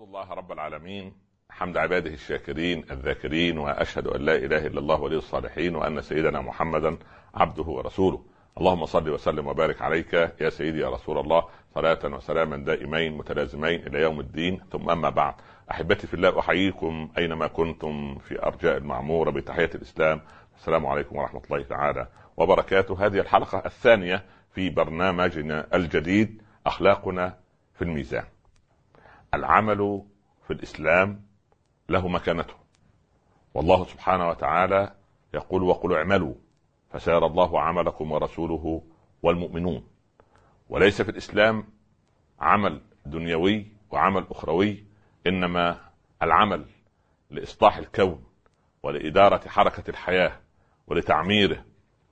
الله رب العالمين حمد عباده الشاكرين الذاكرين، وأشهد أن لا إله إلا الله ولي الصالحين، وأن سيدنا محمدا عبده ورسوله. اللهم صل وسلم وبارك عليك يا سيدي يا رسول الله، صلاة وسلاما دائمين متلازمين إلى يوم الدين. ثم أما بعد، أحبتي في الله، أحييكم أينما كنتم في أرجاء المعمورة بتحية الإسلام. السلام عليكم ورحمة الله تعالى وبركاته. هذه الحلقة الثانية في برنامجنا الجديد أخلاقنا في الميزان. العمل في الإسلام له مكانته، والله سبحانه وتعالى يقول: وقل اعملوا فسيرى الله عملكم ورسوله والمؤمنون. وليس في الإسلام عمل دنيوي وعمل أخروي، إنما العمل لإصلاح الكون ولإدارة حركة الحياة ولتعميره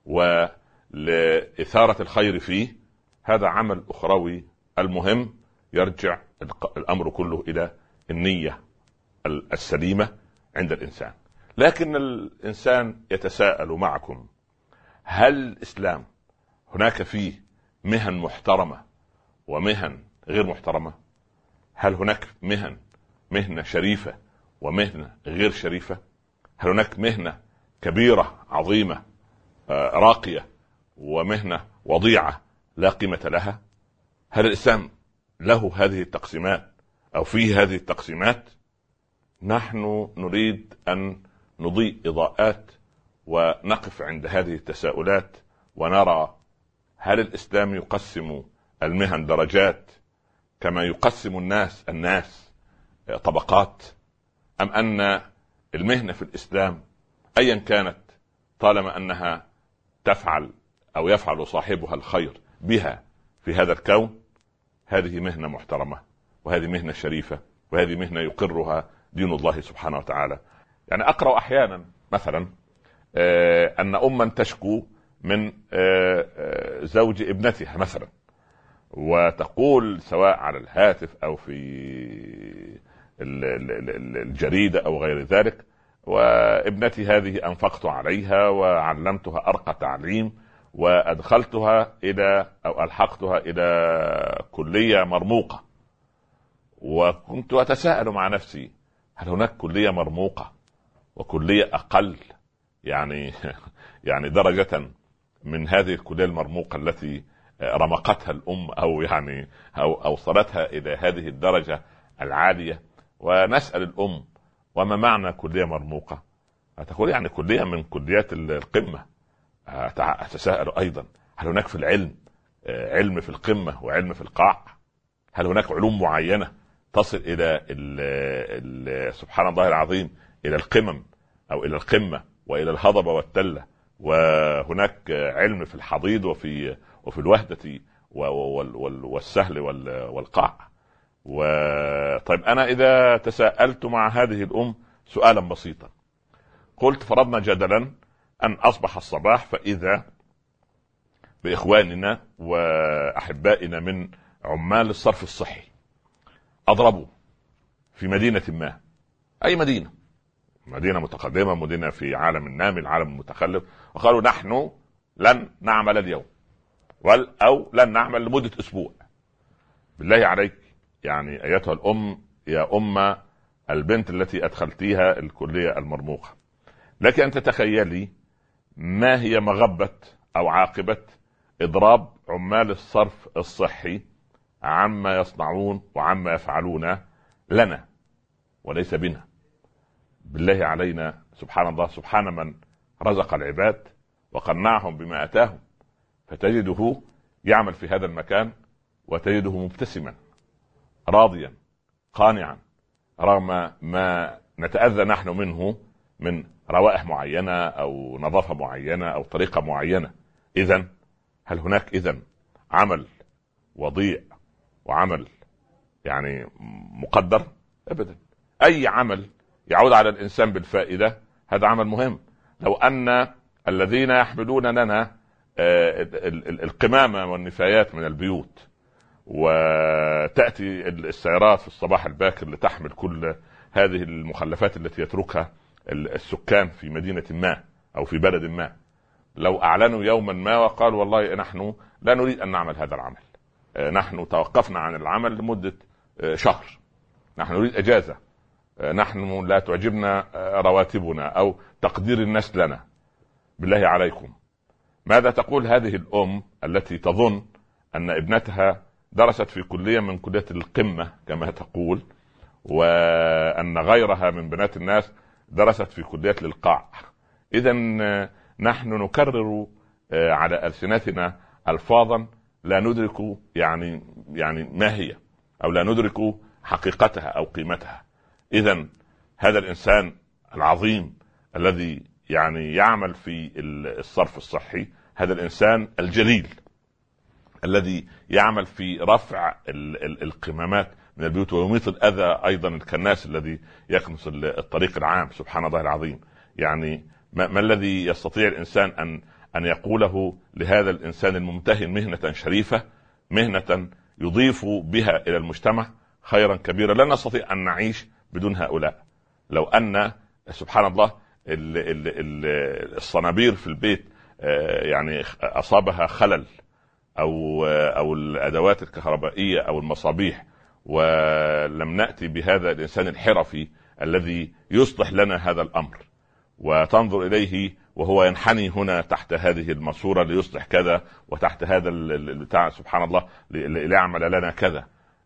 ولإثارة الخير فيه. هذا عمل أخروي. المهم يرجع الأمر كله إلى النية السليمة عند الإنسان. لكن الإنسان يتساءل معكم: هل الإسلام هناك فيه مهن محترمة ومهن غير محترمة؟ هل هناك مهنة شريفة ومهنة غير شريفة؟ هل هناك مهنة كبيرة عظيمة راقية ومهنة وضيعة لا قيمة لها؟ هل الإسلام له هذه التقسيمات أو فيه هذه التقسيمات؟ نحن نريد أن نضيء إضاءات ونقف عند هذه التساؤلات ونرى: هل الإسلام يقسم المهن درجات كما يقسم الناس طبقات، أم أن المهنة في الإسلام أيا كانت طالما أنها تفعل أو يفعل صاحبها الخير بها في هذا الكون، هذه مهنة محترمة وهذه مهنة شريفة وهذه مهنة يقرها دين الله سبحانه وتعالى؟ يعني أقرأ أحيانا مثلا أن أما تشكو من زوج ابنتها مثلا، وتقول سواء على الهاتف أو في الجريدة أو غير ذلك: وابنتي هذه أنفقت عليها وعلمتها أرقى تعليم وأدخلتها إلى أو ألحقتها إلى كلية مرموقة. وكنت أتساءل مع نفسي: هل هناك كلية مرموقة وكلية أقل يعني درجة من هذه الكلية المرموقة التي رمقتها الأم أو أوصلتها إلى هذه الدرجة العالية؟ ونسأل الأم: وما معنى كلية مرموقة؟ تقول يعني كلية من كليات القمة. أتساءل أيضا: هل هناك في العلم علم في القمة وعلم في القاع؟ هل هناك علوم معينة تصل إلى سبحان الله العظيم إلى القمم أو إلى القمة وإلى الهضبة والتلة، وهناك علم في الحضيض وفي الوهدة والسهل والقاع؟ طيب أنا إذا تساءلت مع هذه الأم سؤالا بسيطا، قلت: فرضنا جدلا أن أصبح الصباح فإذا بإخواننا وأحبائنا من عمال الصرف الصحي أضربوا في مدينة ما، أي مدينة متقدمة، مدينة في عالم النامي، العالم المتخلف، وقالوا: نحن لن نعمل اليوم أو لن نعمل لمدة أسبوع. بالله عليك، يعني أيتها الأم يا أم البنت التي أدخلتيها الكلية المرموقة، لك أن تتخيلي ما هي مغبة أو عاقبة إضراب عمال الصرف الصحي عما يصنعون وعما يفعلون لنا وليس بنا. بالله علينا، سبحان الله، سبحان من رزق العباد وقنعهم بما أتاهم، فتجده يعمل في هذا المكان وتجده مبتسما راضيا قانعا رغم ما نتأذى نحن منه من روائح معينة أو نظافة معينة أو طريقة معينة. إذن هل هناك عمل وضيع وعمل مقدر؟ أبدا. أي عمل يعود على الإنسان بالفائدة هذا عمل مهم. لو أن الذين يحملون لنا القمامة والنفايات من البيوت، وتأتي السيارات في الصباح الباكر لتحمل كل هذه المخلفات التي يتركها السكان في مدينة ما أو في بلد ما، لو أعلنوا يوما ما وقالوا: والله نحن لا نريد أن نعمل هذا العمل، نحن توقفنا عن العمل لمدة شهر، نحن نريد اجازة، نحن لا تعجبنا رواتبنا او تقدير الناس لنا. بالله عليكم، ماذا تقول هذه الام التي تظن ان ابنتها درست في كلية من كليات القمة كما تقول، وان غيرها من بنات الناس درست في كليات للقاع؟ اذا نحن نكرر على ألسنتنا ألفاظا لا ندرك يعني ما هي، أو لا ندرك حقيقتها أو قيمتها. إذن هذا الإنسان العظيم الذي يعني يعمل في الصرف الصحي، هذا الإنسان الجليل الذي يعمل في رفع القمامات من البيوت ويميط الأذى أيضا الكناس الذي يكنس الطريق العام، سبحان الله العظيم. يعني ما الذي يستطيع الإنسان أن يقوله لهذا الإنسان الممتهن مهنة شريفة، مهنة يضيف بها إلى المجتمع خيرا كبيرا؟ لا نستطيع أن نعيش بدون هؤلاء. لو أن سبحان الله الصنابير في البيت يعني أصابها خلل أو الأدوات الكهربائية أو المصابيح، ولم نأتي بهذا الإنسان الحرفي الذي يصلح لنا هذا الأمر، وتنظر إليه وهو ينحني هنا تحت هذه الماسورة ليصلح كذا، وتحت هذا البتاع سبحان الله ليعمل لنا كذا،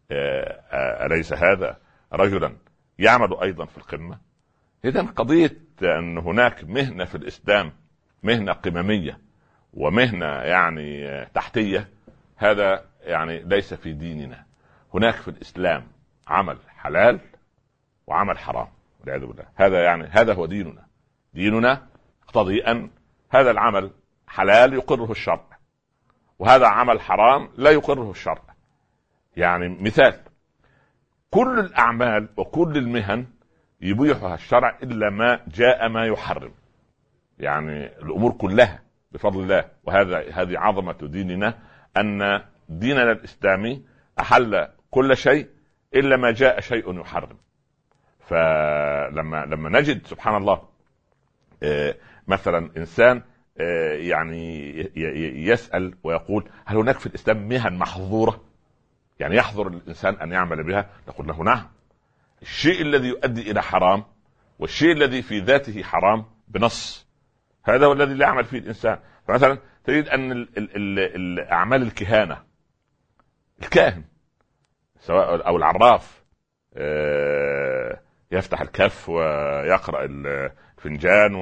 أليس هذا رجلا يعمل أيضا في القمة؟ إذن قضية أن هناك مهنة في الإسلام، مهنة قممية ومهنة يعني تحتية، هذا يعني ليس في ديننا. هناك في الإسلام عمل حلال وعمل حرام والعياذ بالله. هذا هو ديننا يقتضي أن هذا العمل حلال يقره الشرع، وهذا عمل حرام لا يقره الشرع. يعني مثال، كل الأعمال وكل المهن يبيحها الشرع إلا ما جاء ما يحرم، يعني الأمور كلها بفضل الله. هذه عظمة ديننا، أن ديننا الإسلامي أحل كل شيء إلا ما جاء شيء يحرم. فلما نجد سبحان الله مثلا إنسان يعني يسأل ويقول هل هناك في الإسلام مهن محظورة، يعني يحظر الإنسان أن يعمل بها؟ نقول له نعم. الشيء الذي يؤدي إلى حرام والشيء الذي في ذاته حرام بنص، هذا هو الذي لا يعمل فيه الإنسان. فمثلا تجد أن الأعمال الكهانة، الكاهن سواء أو العراف يفتح الكف ويقرأ الفنجان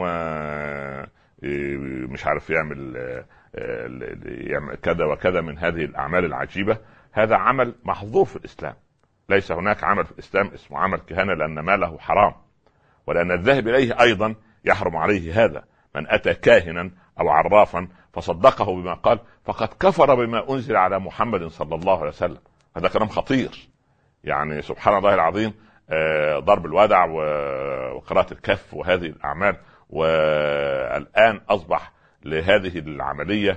ومش عارف يعمل كذا وكذا من هذه الأعمال العجيبة، هذا عمل محظور في الإسلام. ليس هناك عمل في الإسلام اسمه عمل كهانة، لأن ماله حرام، ولأن الذهب إليه أيضا يحرم عليه هذا. من أتى كاهنا أو عرافا فصدقه بما قال فقد كفر بما أنزل على محمد صلى الله عليه وسلم. هذا كلام خطير، يعني سبحان الله العظيم. ضرب الودع وقراءة الكف وهذه الأعمال، والآن أصبح لهذه العملية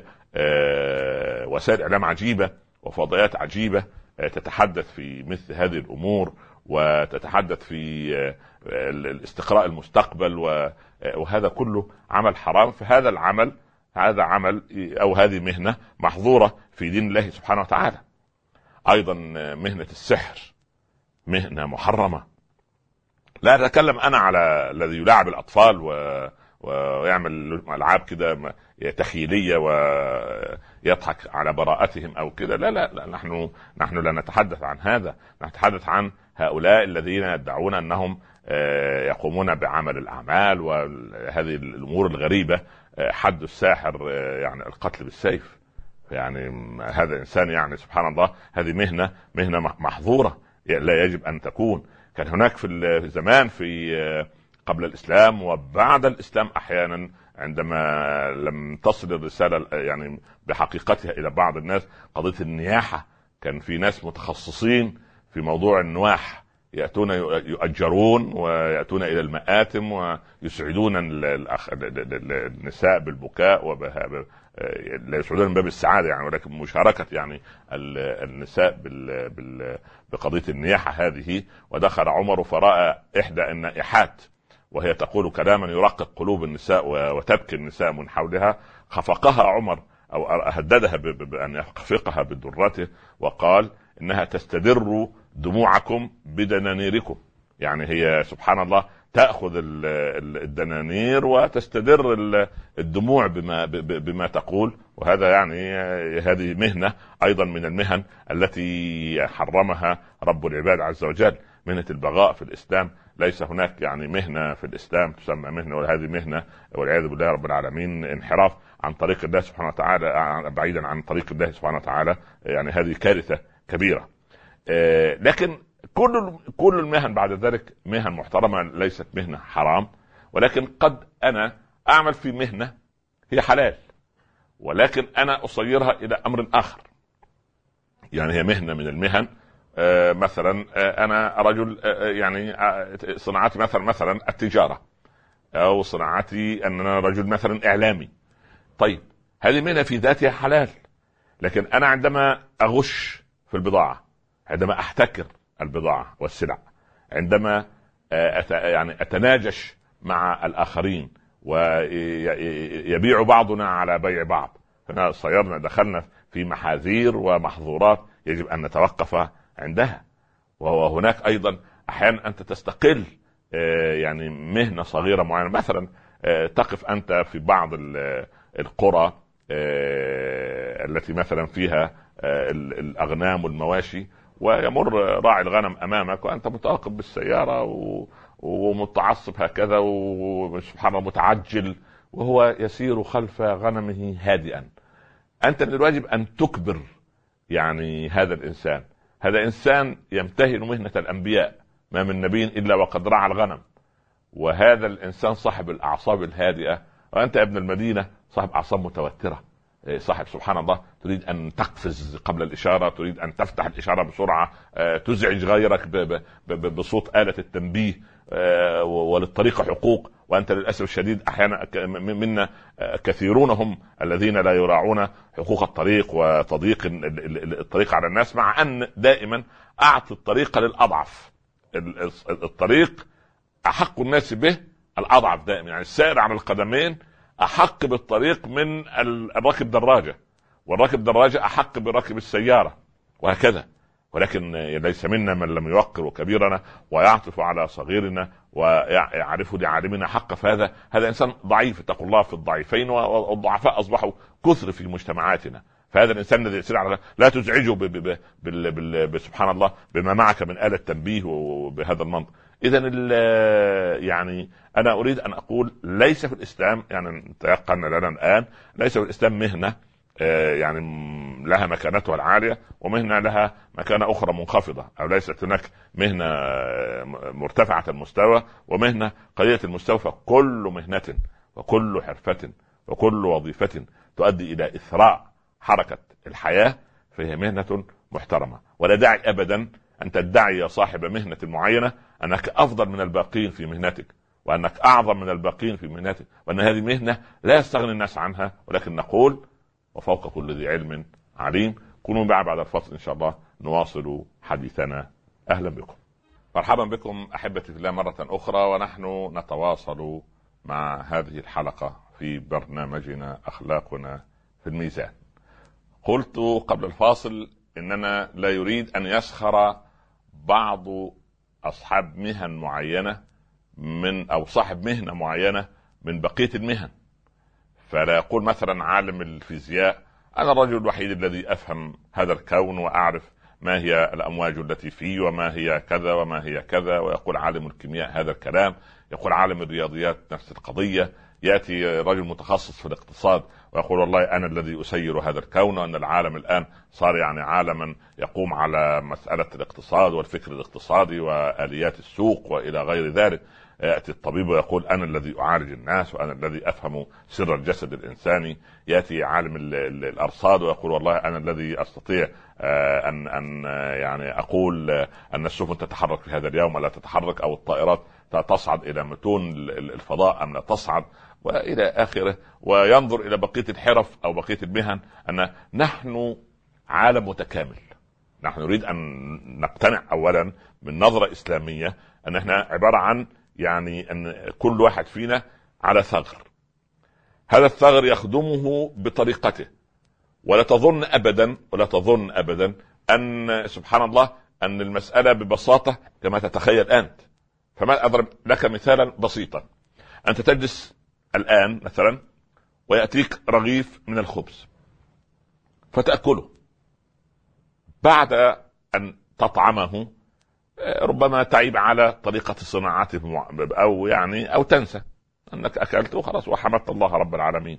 وسائل إعلام عجيبة وفضائيات عجيبة تتحدث في مثل هذه الأمور، وتتحدث في الاستقراء المستقبل، وهذا كله عمل حرام. فهذا العمل هذا عمل أو هذه مهنة محظورة في دين الله سبحانه وتعالى. أيضا مهنة السحر مهنة محرمة. لا أتكلم أنا على الذي يلاعب الأطفال ويعمل ألعاب كده تخيلية ويضحك على براءتهم أو كده، لا نحن لا نتحدث عن هذا. نتحدث عن هؤلاء الذين يدعون أنهم يقومون بعمل الأعمال وهذه الأمور الغريبة. حد الساحر يعني القتل بالسيف، يعني هذا إنسان يعني سبحان الله، هذه مهنة محظورة لا يجب أن تكون. كان هناك في الزمان في قبل الإسلام وبعد الإسلام أحيانا عندما لم تصل الرسالة يعني بحقيقتها إلى بعض الناس، قضية النياحة، كان في ناس متخصصين في موضوع النواح، يأتون يؤجرون ويأتون إلى المآتم ويسعدون النساء بالبكاء لا يسعدون من باب السعادة يعني، ولكن مشاركة يعني النساء بقضية النياحة هذه. ودخل عمر فرأى إحدى النائحات وهي تقول كلاما يرقق قلوب النساء وتبكي النساء من حولها، خفقها عمر أو هددها بأن يخفقها بدرته، وقال إنها تستدر دموعكم بدنانيركم. يعني هي سبحان الله تأخذ الدنانير وتستدر الدموع بما تقول. وهذا يعني هذه مهنة أيضا من المهن التي حرمها رب العباد عز وجل، مهنة البغاء في الإسلام. ليس هناك يعني مهنة في الإسلام تسمى مهنة، وهذه مهنة والعياذ بالله رب العالمين انحراف عن طريق الله سبحانه وتعالى، بعيدا عن طريق الله سبحانه وتعالى. يعني هذه كارثة كبيرة. لكن كل المهن بعد ذلك مهن محترمة، ليست مهنة حرام، ولكن قد أنا أعمل في مهنة هي حلال، ولكن أنا أصيرها إلى أمر آخر. يعني هي مهنة من المهن، مثلا أنا رجل يعني صناعتي مثلا التجارة، أو صناعتي أن أنا رجل مثلا إعلامي. طيب هذه مهنة في ذاتها حلال، لكن أنا عندما أغش في البضاعة، عندما أحتكر البضاعة والسلع، عندما يعني أتناجش مع الآخرين ويبيع بعضنا على بيع بعض، هنا صيرنا دخلنا في محاذير ومحظورات يجب أن نتوقف عندها. وهو هناك أيضا أحيانا أنت تستقل يعني مهنة صغيرة معينة، مثلا تقف أنت في بعض القرى التي مثلا فيها الأغنام والمواشي، ويمر راعي الغنم أمامك وأنت متعاقب بالسيارة ومتعصب هكذا وسبحان الله متعجل، وهو يسير خلف غنمه هادئا. أنت من الواجب أن تكبر يعني هذا الإنسان. هذا إنسان يمتهن مهنة الأنبياء، ما من نبي إلا وقد رعى الغنم، وهذا الإنسان صاحب الأعصاب الهادئة، وأنت ابن المدينة صاحب أعصاب متوترة، صاحب سبحان الله تريد أن تقفز قبل الإشارة، تريد أن تفتح الإشارة بسرعة، تزعج غيرك بصوت آلة التنبيه، وللطريق حقوق. وأنت للأسف الشديد أحيانا منا كثيرون هم الذين لا يراعون حقوق الطريق وتضييق الطريق على الناس، مع أن دائما أعطي الطريق للأضعف. الطريق أحق الناس به الأضعف دائما، يعني السائر على القدمين أحق بالطريق من الراكب دراجة، والراكب دراجة أحق براكب السيارة، وهكذا. ولكن ليس منا من لم يوقر كبيرنا ويعطف على صغيرنا ويعرف لعالمنا حق، فهذا إنسان ضعيف. اتقوا الله في الضعيفين، والضعفاء أصبحوا كثر في مجتمعاتنا. فهذا الإنسان الذي يسير على لا تزعجه سبحان الله بما معك من آلة تنبيه وبهذا المنطق. إذن يعني أنا أريد أن أقول ليس في الإسلام، يعني تيقن لنا الآن، ليس في الإسلام مهنة يعني لها مكانتها العالية ومهنة لها مكانة أخرى منخفضة، أو ليست هناك مهنة مرتفعة المستوى ومهنة قليلة المستوى. فكل مهنة وكل حرفة وكل وظيفة تؤدي إلى إثراء حركة الحياة فهي مهنة محترمة. ولا داعي أبدا أن تدعي يا صاحب مهنة معينة أنك أفضل من الباقين في مهنتك، وأنك أعظم من الباقين في مهنتك، وأن هذه مهنة لا يستغني الناس عنها. ولكن نقول وفوق كل ذي علم عليم. كونوا بعد الفصل إن شاء الله نواصل حديثنا. أهلا بكم، مرحبا بكم أحبتي في الله مرة أخرى، ونحن نتواصل مع هذه الحلقة في برنامجنا أخلاقنا في الميزان. قلت قبل الفاصل إننا لا يريد أن يسخر بعض أصحاب مهن معينة أو صاحب مهنة معينة من بقية المهن. فلا يقول مثلا عالم الفيزياء أنا الرجل الوحيد الذي أفهم هذا الكون وأعرف ما هي الأمواج التي فيه وما هي كذا وما هي كذا، ويقول عالم الكيمياء هذا الكلام، يقول عالم الرياضيات نفس القضية. يأتي رجل متخصص في الاقتصاد ويقول والله أنا الذي أسير هذا الكون، وأن العالم الآن صار يعني عالما يقوم على مسألة الاقتصاد والفكر الاقتصادي وآليات السوق وإلى غير ذلك. يأتي الطبيب ويقول أنا الذي أعالج الناس وأنا الذي أفهم سر الجسد الإنساني. يأتي عالم الأرصاد ويقول والله أنا الذي أستطيع أن يعني أقول أن السفن تتحرك في هذا اليوم ولا تتحرك، أو الطائرات تصعد إلى متون الفضاء أم لا تصعد، وإلى آخره. وينظر إلى بقية الحرف أو بقية المهن أن نحن عالم متكامل. نحن نريد أن نقتنع أولا من نظرة إسلامية أن احنا عبارة عن يعني أن كل واحد فينا على ثغر، هذا الثغر يخدمه بطريقته. ولا تظن أبدا أن سبحان الله أن المسألة ببساطة كما تتخيل أنت. فما أضرب لك مثالا بسيطا. أنت تجلس الآن مثلا ويأتيك رغيف من الخبز فتأكله، بعد أن تطعمه ربما تعيب على طريقة صناعته أو تنسى أنك أكلته وخلاص وحمدت الله رب العالمين.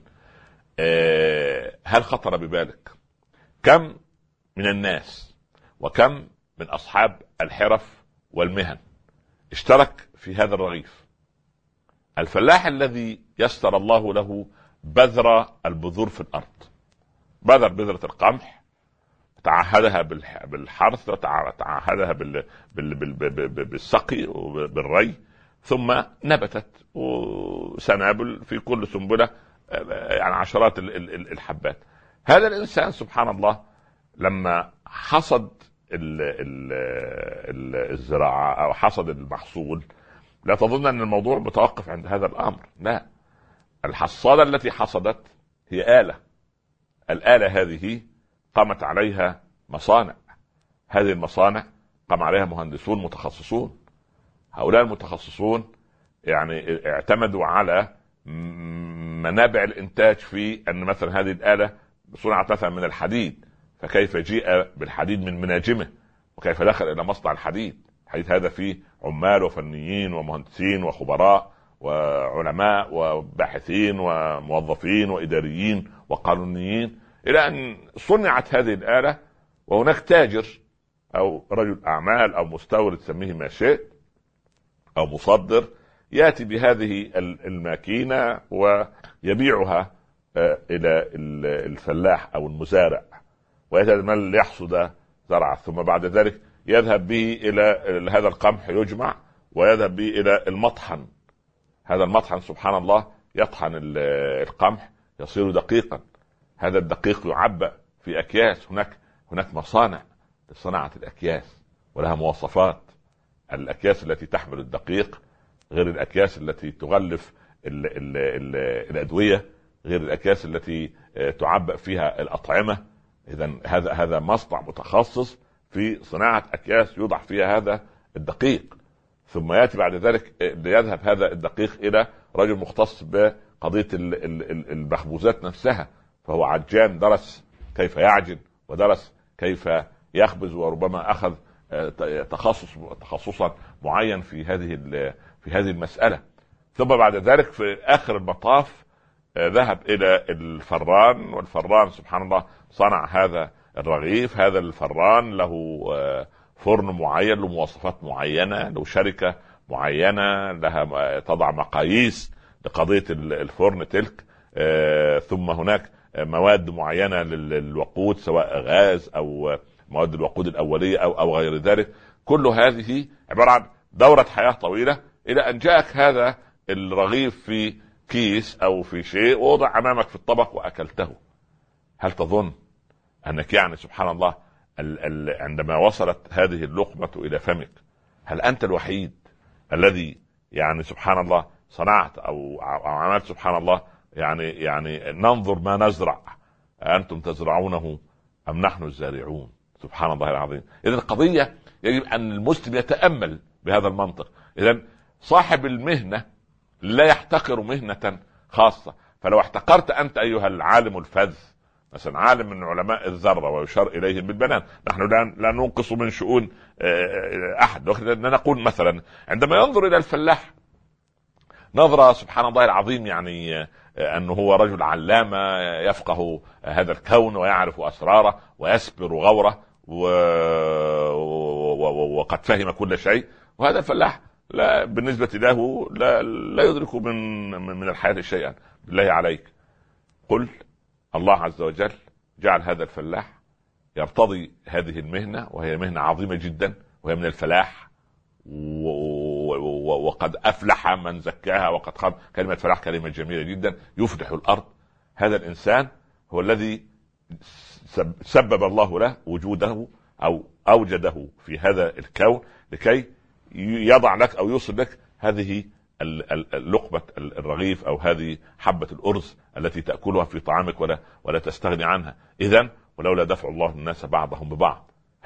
هل خطر ببالك كم من الناس وكم من أصحاب الحرف والمهن اشترك في هذا الرغيف؟ الفلاح الذي يسر الله له بذر البذور في الأرض، بذرة القمح، تعهدها بالحرث وتعهدها بالسقي وبالري، ثم نبتت وسنابل في كل سنبلة يعني عشرات الحبات. هذا الإنسان سبحان الله لما حصد الزراعة أو حصد المحصول، لا تظن أن الموضوع متوقف عند هذا الأمر، لا. الحصادة التي حصدت هي آلة، الآلة هذه قامت عليها مصانع، هذه المصانع قام عليها مهندسون متخصصون. هؤلاء المتخصصون يعني اعتمدوا على منابع الإنتاج، في أن مثلا هذه الآلة صنعت مثلا من الحديد، فكيف جيء بالحديد من مناجمه وكيف دخل إلى مصنع الحديد؟ حيث هذا فيه عمال وفنيين ومهندسين وخبراء وعلماء وباحثين وموظفين وإداريين وقانونيين، إلى أن صنعت هذه الآلة. وهناك تاجر أو رجل أعمال أو مستورد، سميه ما شئت، أو مصدر، يأتي بهذه الماكينة ويبيعها إلى الفلاح أو المزارع، ويتمل يحصد زرعه، ثم بعد ذلك يذهب به إلى هذا القمح يجمع ويذهب به إلى المطحن. هذا المطحن سبحان الله يطحن القمح يصير دقيقا، هذا الدقيق يعبأ في أكياس. هناك مصانع لصناعة الأكياس ولها مواصفات. الأكياس التي تحمل الدقيق غير الأكياس التي تغلف الأدوية، غير الأكياس التي تعبأ فيها الأطعمة. إذن هذا مصنع متخصص في صناعة أكياس يوضع فيها هذا الدقيق، ثم يأتي بعد ذلك ليذهب هذا الدقيق إلى رجل مختص بقضية المخبوزات نفسها، فهو عجان درس كيف يعجن ودرس كيف يخبز، وربما أخذ تخصصا معين في هذه المسألة. ثم بعد ذلك في آخر المطاف ذهب إلى الفران، والفران سبحان الله صنع هذا الرغيف. هذا الفران له فرن معين، له مواصفات معينة، له شركة معينة لها تضع مقاييس لقضية الفرن تلك. ثم هناك مواد معينة للوقود، سواء غاز أو مواد الوقود الأولية أو غير ذلك. كل هذه عبارة عن دورة حياة طويلة، إلى أن جاءك هذا الرغيف في كيس أو في شيء ووضع أمامك في الطبق وأكلته. هل تظن أنك يعني سبحان الله عندما وصلت هذه اللقمة إلى فمك، هل أنت الوحيد الذي يعني سبحان الله صنعت أو عملت سبحان الله يعني ننظر ما نزرع، أنتم تزرعونه أم نحن الزارعون؟ سبحان الله العظيم. إذن القضية يجب أن المسلم يتأمل بهذا المنطق. إذن صاحب المهنة لا يحتقر مهنة خاصة، فلو احتقرت أنت أيها العالم الفذ مثلا عالم من علماء الذرة ويشار إليهم بالبنان، نحن لا ننقص من شؤون أحد، نقول مثلا عندما ينظر إلى الفلاح نظرة سبحان الله العظيم، يعني أنه هو رجل علامة يفقه هذا الكون ويعرف أسراره ويسبر غوره وقد فهم كل شيء، وهذا الفلاح لا بالنسبة له لا يدرك من الحياة شيئا. بالله عليك قل الله عز وجل جعل هذا الفلاح يرتضي هذه المهنة، وهي مهنة عظيمة جدا، وهي من الفلاح، وقد أفلح من زكاها وقد خاب. كلمة فلاح كلمة جميلة جدا، يفلح الأرض. هذا الإنسان هو الذي سبب الله له وجوده أو أوجده في هذا الكون لكي يضع لك أو يوصل لك هذه اللقمة الرغيف أو هذه حبة الأرز التي تأكلها في طعامك ولا تستغني عنها. إذن ولولا دفع الله الناس بعضهم ببعض،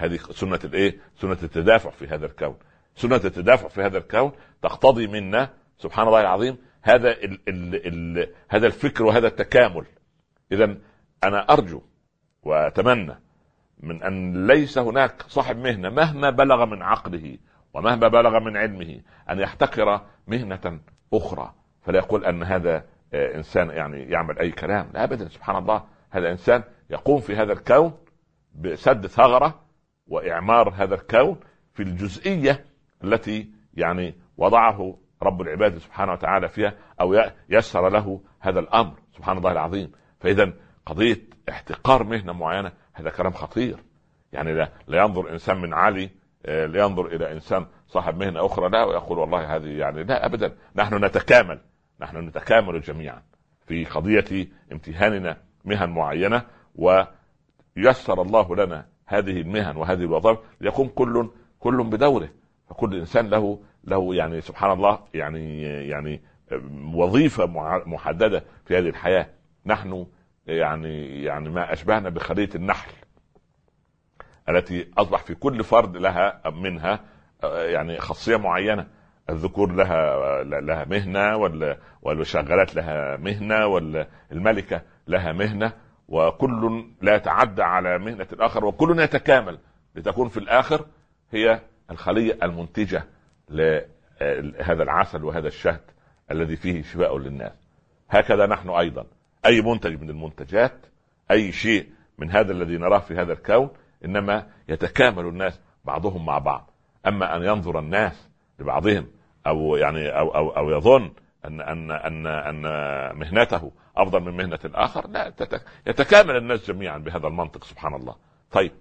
هذه سنة الايه؟ سنة التدافع في هذا الكون. سنة التدافع في هذا الكون تقتضي منا سبحان الله العظيم هذا هذا الفكر وهذا التكامل. اذا انا ارجو واتمنى من ان ليس هناك صاحب مهنة مهما بلغ من عقله ومهما بلغ من علمه ان يحتقر مهنة اخرى، فلا يقول ان هذا انسان يعني يعمل اي كلام. لا ابدا، سبحان الله، هذا انسان يقوم في هذا الكون بسد ثغرة واعمار هذا الكون في الجزئية التي يعني وضعه رب العباد سبحانه وتعالى فيها، او يسر له هذا الامر سبحان الله العظيم. فاذا قضية احتقار مهنة معينة هذا كلام خطير. يعني لا ينظر انسان من عالي لينظر الى انسان صاحب مهنة اخرى لا ويقول والله هذه يعني لا ابدا. نحن نتكامل جميعا في قضية امتهاننا مهن معينة، ويسر الله لنا هذه المهن وهذه الوظائف ليقوم كل بدوره. فكل انسان له يعني سبحان الله يعني وظيفة محددة في هذه الحياة. نحن يعني ما اشبهنا بخلية النحل التي اصبح في كل فرد لها منها يعني خاصية معينة. الذكور لها مهنة، والشغالات لها مهنة، والملكة لها مهنة، وكل لا يتعدى على مهنة الآخر، وكل يتكامل لتكون في الآخر هي الخلية المنتجة لهذا العسل وهذا الشهد الذي فيه شفاء للناس. هكذا نحن أيضا أي منتج من المنتجات، أي شيء من هذا الذي نراه في هذا الكون، إنما يتكامل الناس بعضهم مع بعض. أما أن ينظر الناس لبعضهم أو يعني أو يظن أن مهنته أفضل من مهنة الآخر، لا، يتكامل الناس جميعا بهذا المنطق سبحان الله. طيب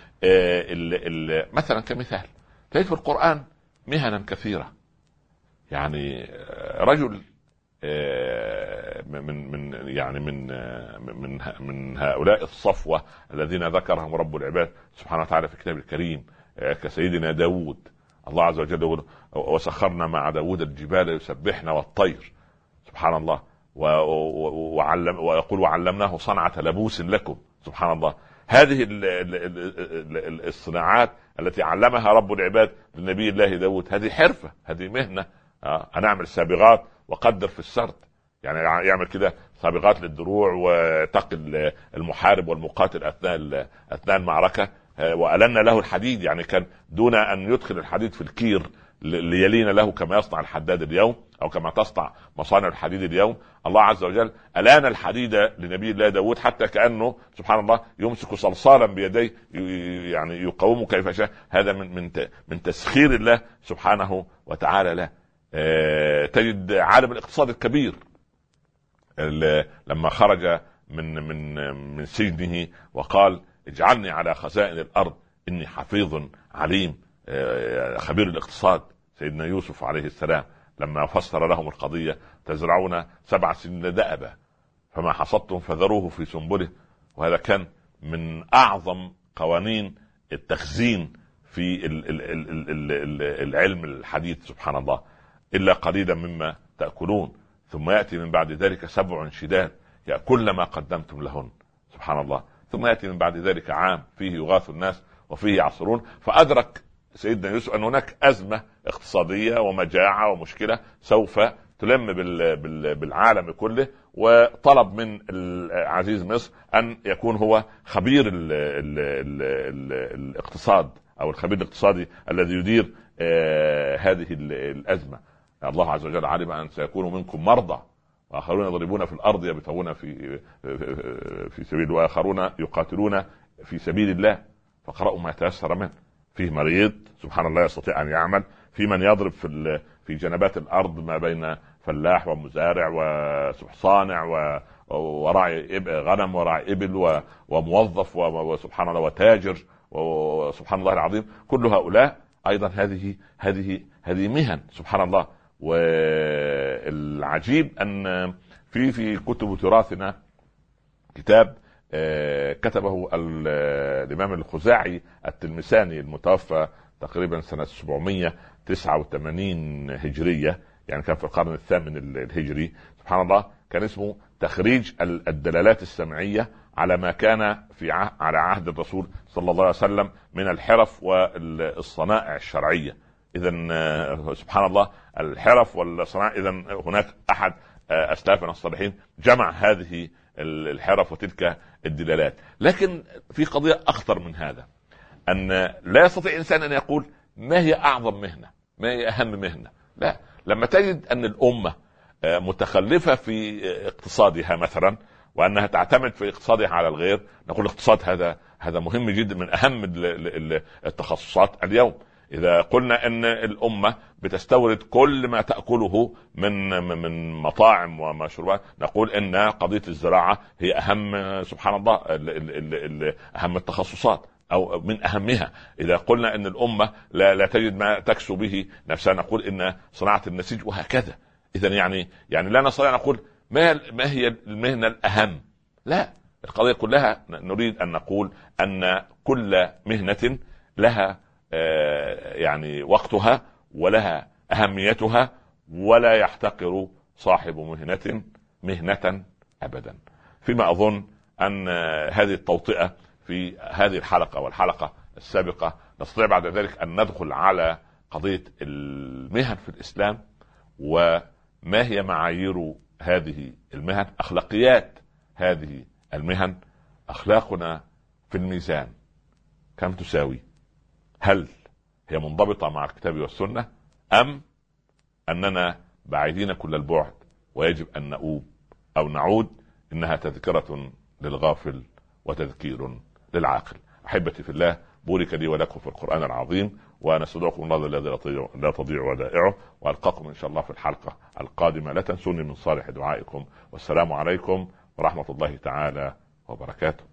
مثلا كمثال تجد في القرآن مهنا كثيرة. يعني رجل من هؤلاء الصفوة الذين ذكرهم رب العباد سبحانه وتعالى في كتاب الكريم كسيدنا داود. الله عز وجل يقول وسخرنا مع داود الجبال يسبحنا والطير سبحان الله، ويقول وعلمناه صنعة لبوس لكم سبحان الله. هذه الصناعات التي علمها رب العباد لنبي الله داود هذه حرفة، هذه مهنة. أنا أعمل سابغات وقدر في السرد، يعني يعمل كده سابغات للدروع وتقي المحارب والمقاتل أثناء المعركة، وألنا له الحديد، يعني كان دون أن يدخل الحديد في الكير ليلين له كما يصنع الحداد اليوم أو كما تصنع مصانع الحديد اليوم. الله عز وجل ألان الحديد لنبي الله داود حتى كأنه سبحان الله يمسك صلصالا بيديه يعني يقومه كيف شاء. هذا من تسخير الله سبحانه وتعالى له. تجد عالم الاقتصاد الكبير لما خرج من سجنه وقال اجعلني على خزائن الأرض إني حفيظ عليم، خبير الاقتصاد سيدنا يوسف عليه السلام لما فسر لهم القضية تزرعون 7 سنين دأبا فما حصدتم فذروه في سنبله. وهذا كان من أعظم قوانين التخزين في العلم الحديث سبحان الله. إلا قليلا مما تأكلون ثم يأتي من بعد ذلك 7 شداد يأكل ما قدمتم لهن سبحان الله. ثم يأتي من بعد ذلك عام فيه يغاث الناس وفيه يعصرون. فأدرك سيدنا يوسف أن هناك أزمة اقتصادية ومجاعة ومشكلة سوف تلم بالعالم كله، وطلب من عزيز مصر أن يكون هو خبير الاقتصاد أو الخبير الاقتصادي الذي يدير هذه الأزمة. الله عز وجل علم أن سيكون منكم مرضى وآخرون يضربون في الأرض يبتغون في سبيل، وآخرون يقاتلون في سبيل الله فقرأوا ما تيسر منه. فيه مريض سبحان الله يستطيع أن يعمل، في من يضرب في جنبات الأرض ما بين فلاح ومزارع وصانع وراعي غنم وراعي إبل وموظف وسبحان الله وتاجر وسبحان الله العظيم. كل هؤلاء أيضا هذه مهن سبحان الله. والعجيب أن في كتب تراثنا كتاب كتبه الإمام الخزاعي التلمساني المتوفى تقريبا سنة 789 هجرية، يعني كان في القرن 8 الهجري سبحان الله. كان اسمه تخريج الدلالات السمعية على ما كان على عهد الرسول صلى الله عليه وسلم من الحرف والصنائع الشرعية. إذا سبحان الله، الحرف والصنائع. إذا هناك أحد أسلافنا الصالحين جمع هذه الحرف وتلك الدلالات. لكن في قضية أخطر من هذا، أن لا يستطيع إنسان أن يقول ما هي أعظم مهنة، ما هي أهم مهنة. لا، لما تجد أن الأمة متخلفة في اقتصادها مثلا، وأنها تعتمد في اقتصادها على الغير، نقول الاقتصاد هذا مهم جدا، من أهم التخصصات اليوم. إذا قلنا أن الأمة بتستورد كل ما تأكله من مطاعم ومشروبات، نقول أن قضية الزراعة هي أهم، سبحان الله، أهم التخصصات أو من أهمها. إذا قلنا أن الأمة لا تجد ما تكسو به نفسها، نقول أن صناعة النسيج، وهكذا. إذا يعني لا نستطيع نقول ما هي المهنة الأهم. لا، القضية كلها نريد أن نقول أن كل مهنة لها يعني وقتها ولها أهميتها، ولا يحتقر صاحب مهنة أبدا. فيما أظن أن هذه التوطئة في هذه الحلقة والحلقة السابقة نستطيع بعد ذلك أن ندخل على قضية المهن في الإسلام، وما هي معايير هذه المهن، أخلاقيات هذه المهن. أخلاقنا في الميزان كم تساوي؟ هل هي منضبطة مع الكتاب والسنة، أم أننا بعيدين كل البعد ويجب أن نؤوب أو نعود؟ إنها تذكرة للغافل وتذكير للعاقل. أحبتي في الله، بورك لي ولكم في القرآن العظيم، ونستودعكم الله الذي لا تضيع ودائعه، وألقاكم إن شاء الله في الحلقة القادمة. لا تنسوني من صالح دعائكم، والسلام عليكم ورحمة الله تعالى وبركاته.